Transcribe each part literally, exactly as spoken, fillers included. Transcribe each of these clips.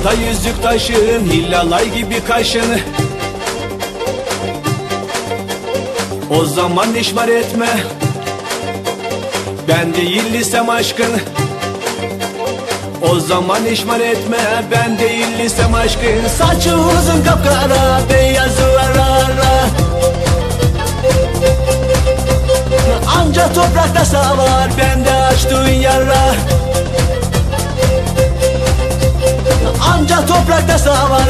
Kulağında yüzük taşın, hillalay gibi kaşın. O zaman işmar etme, ben değilsem aşkın. O zaman işmar etme, ben değilsem aşkın. Saçı uzun kapkara, beyazı ara ara. Anca toprakta savar, bende açtığın yara. Anca toprakta savar,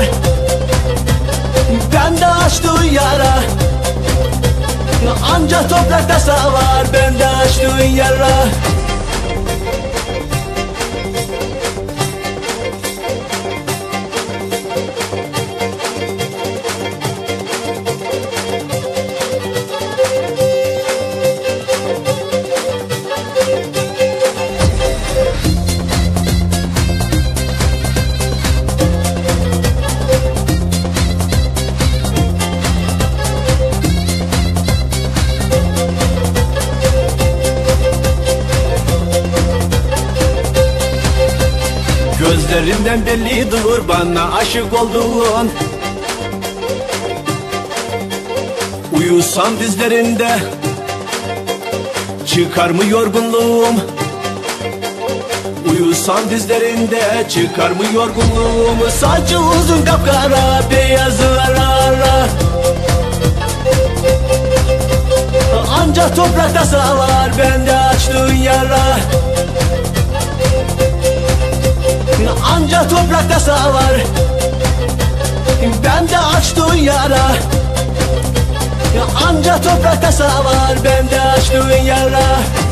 bende açtığın yara. Anca toprakta savar, bende açtığın yara. Gözlerinden bellidir bana aşık olduğun. Uyusam dizlerinde çıkar mı yorgunluğum? Uyusam dizlerinde çıkar mı yorgunluğum? Saçı uzun kapkara, beyazı ara ara. Anca toprakta savar, bende açtığın yara. Anca toprakta savar, bende açtığın yara. Anca toprakta savar, bende açtığın yara.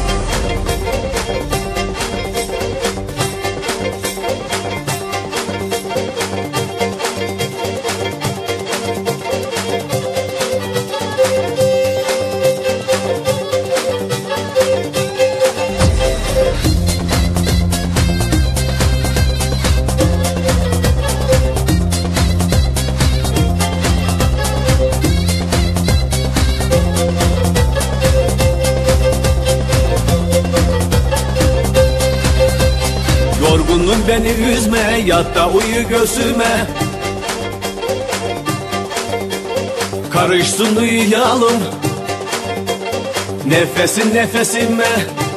Yorgunum beni üzme, yat da uyu göğsüme. Karışsın uyuyalım, nefesin nefesime.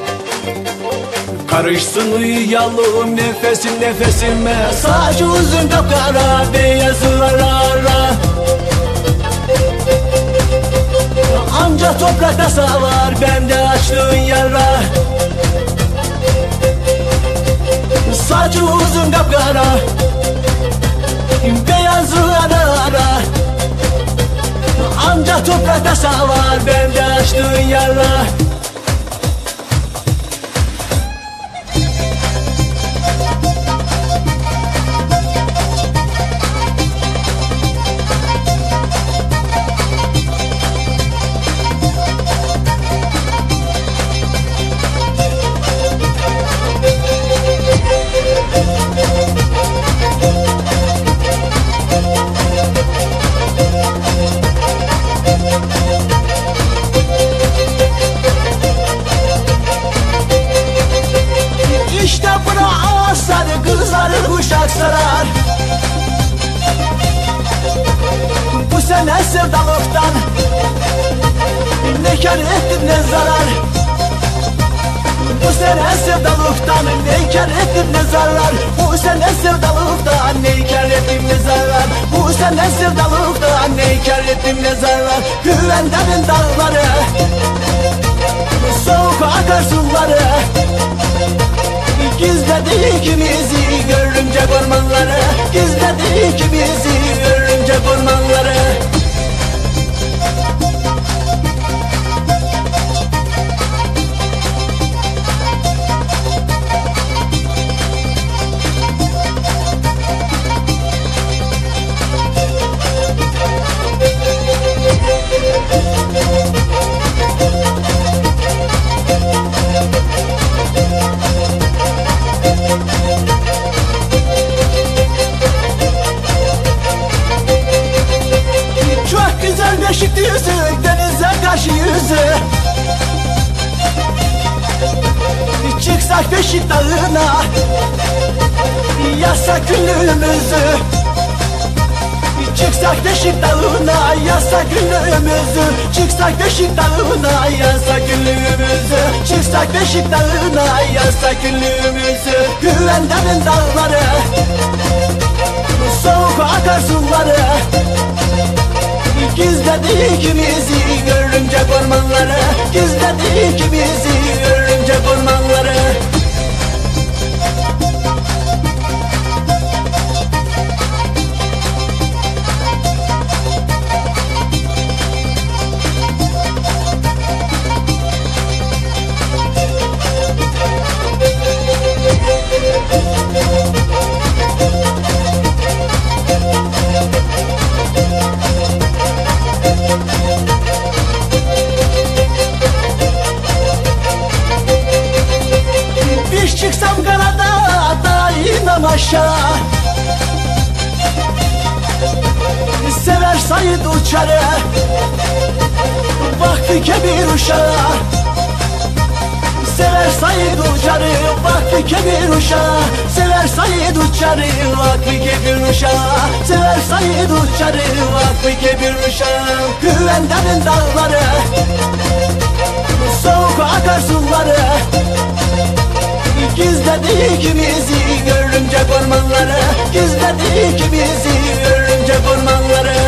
Karışsın uyuyalım, nefesin nefesime. Saçı uzun kapkara, beyazı ara ara. Anca toprakta savar, bende açtığın yara. Saçı uzun kapkara, beyazı ara ara. Anca toprakta savar, bende açtığın yara. İşte buna ağızları, kızları kuşak sarar. Bu sene sevdalıktan ne kâr ettim ne zarar. Bu sene sevdalıktan ne kâr ettim ne zarar. Bu sene sevdalıktan ne kâr ettim ne zarar. Bu sene sevdalıktan ne kâr ettim ne zarar. Güvendemin dağları, soğuk akarsuları. Gizledi ikimizi görümcek ormanları. Gizledi ikimizi görümcek ormanları. Beşikli yüzü, denize karşı yüzü. Çıksak Beşik dağına, yasak günlüğümüzü. Çıksak Beşik Dağı'na yasak günlüğümüzü. Çıksak Beşik Dağı'na yasak günlüğümüzü. Çıksak Beşik Dağı'na yasak günlüğümüzü. Güvendemin dağları, soğuk akarsuları, gizledi ikimizi görünce ormanları. Gizledi ikimizi görünce ormanları. Çıksam karada da inmem aşağı. Sever Said uçarı, vakti kebir uşağı. Sever Said uçarı, vakti kebir uşağı. Sever Said uçarı, vakti kebir uşağı. Sever Said uçarı, vakti kebir uşağı. Güvendemin dağları, soğuk akarsuları, gizledi ikimizi görünce ormanları. Gizledi ikimizi görünce ormanları.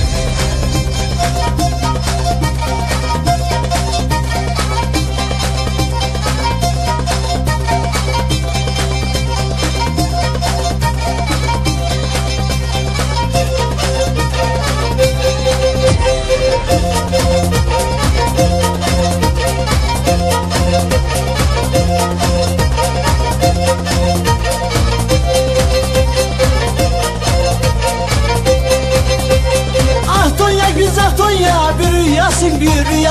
Rüyasın bir rüya,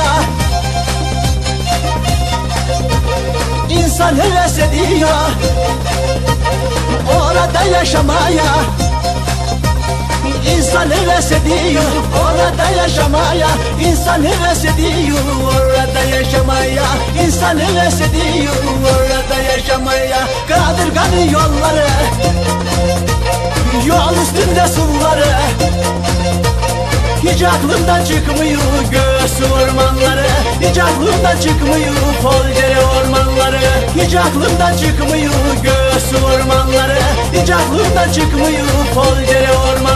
İnsan heves ediyor orada yaşamaya. İnsan heves ediyor orada yaşamaya. İnsan heves ediyor orada yaşamaya. İnsan heves ediyor orada yaşamaya. Kadırganı yolları, yol üstünde suları, hiç aklımdan çıkmıyor göğsü ormanları. Hiç aklımdan çıkmıyor Folcere ormanları. Hiç aklımdan çıkmıyor göğsü ormanları. Hiç aklımdan çıkmıyor Folcere ormanları.